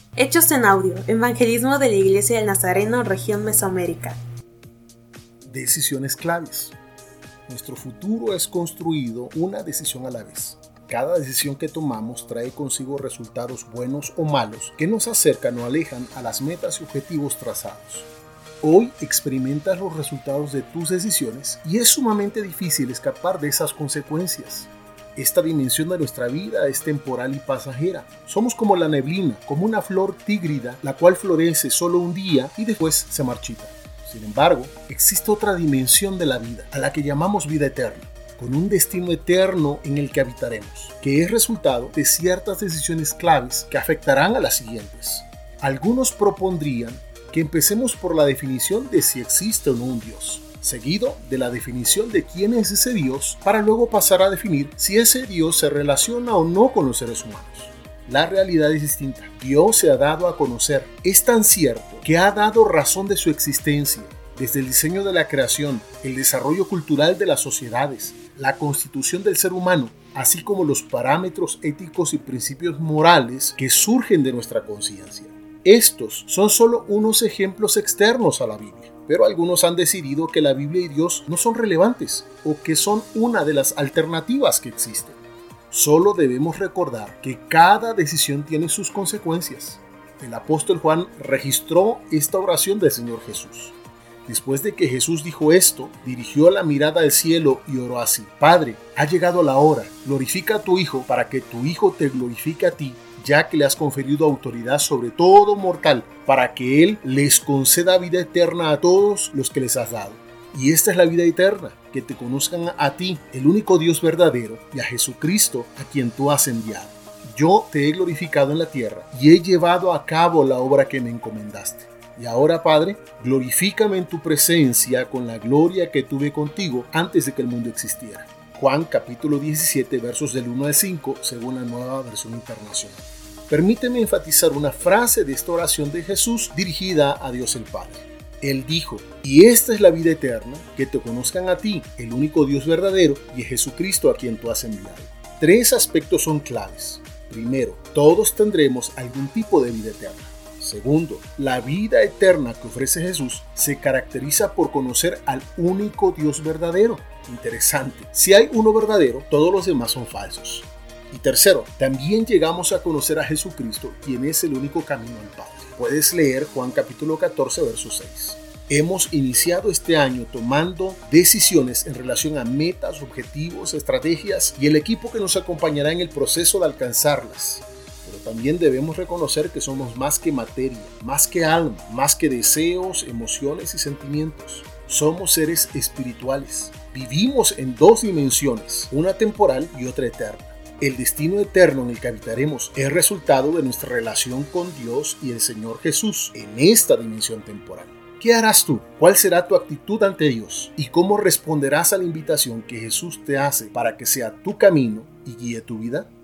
Hechos en audio, evangelismo de la Iglesia del Nazareno, región Mesoamérica. Decisiones claves. Nuestro futuro es construido una decisión a la vez. Cada decisión que tomamos trae consigo resultados buenos o malos que nos acercan o alejan a las metas y objetivos trazados. Hoy experimentas los resultados de tus decisiones y es sumamente difícil escapar de esas consecuencias. Esta dimensión de nuestra vida es temporal y pasajera. Somos como la neblina, como una flor tígrida, la cual florece solo un día y después se marchita. Sin embargo, existe otra dimensión de la vida, a la que llamamos vida eterna, con un destino eterno en el que habitaremos, que es resultado de ciertas decisiones claves que afectarán a las siguientes. Algunos propondrían que empecemos por la definición de si existe o no un Dios, seguido de la definición de quién es ese Dios, para luego pasar a definir si ese Dios se relaciona o no con los seres humanos. La realidad es distinta. Dios se ha dado a conocer. Es tan cierto que ha dado razón de su existencia, desde el diseño de la creación, el desarrollo cultural de las sociedades, la constitución del ser humano, así como los parámetros éticos y principios morales que surgen de nuestra conciencia. Estos son solo unos ejemplos externos a la Biblia, pero algunos han decidido que la Biblia y Dios no son relevantes o que son una de las alternativas que existen. Solo debemos recordar que cada decisión tiene sus consecuencias. El apóstol Juan registró esta oración del Señor Jesús. Después de que Jesús dijo esto, dirigió la mirada al cielo y oró así: Padre, ha llegado la hora, glorifica a tu Hijo para que tu Hijo te glorifique a ti, ya que le has conferido autoridad sobre todo mortal, para que Él les conceda vida eterna a todos los que les has dado. Y esta es la vida eterna, que te conozcan a ti, el único Dios verdadero, y a Jesucristo, a quien tú has enviado. Yo te he glorificado en la tierra, y he llevado a cabo la obra que me encomendaste. Y ahora, Padre, glorifícame en tu presencia con la gloria que tuve contigo antes de que el mundo existiera. Juan capítulo 17, versos del 1 al 5, según la Nueva Versión Internacional. Permíteme enfatizar una frase de esta oración de Jesús dirigida a Dios el Padre. Él dijo: y esta es la vida eterna, que te conozcan a ti, el único Dios verdadero, y a Jesucristo a quien tú has enviado. Tres aspectos son claves. Primero, todos tendremos algún tipo de vida eterna. Segundo, la vida eterna que ofrece Jesús se caracteriza por conocer al único Dios verdadero. Interesante. Si hay uno verdadero, todos los demás son falsos. Y tercero, también llegamos a conocer a Jesucristo, quien es el único camino al Padre. Puedes leer Juan capítulo 14, verso 6. Hemos iniciado este año tomando decisiones en relación a metas, objetivos, estrategias y el equipo que nos acompañará en el proceso de alcanzarlas. Pero también debemos reconocer que somos más que materia, más que alma, más que deseos, emociones y sentimientos. Somos seres espirituales. Vivimos en dos dimensiones, una temporal y otra eterna. El destino eterno en el que habitaremos es resultado de nuestra relación con Dios y el Señor Jesús en esta dimensión temporal. ¿Qué harás tú? ¿Cuál será tu actitud ante Dios? ¿Y cómo responderás a la invitación que Jesús te hace para que sea tu camino y guíe tu vida?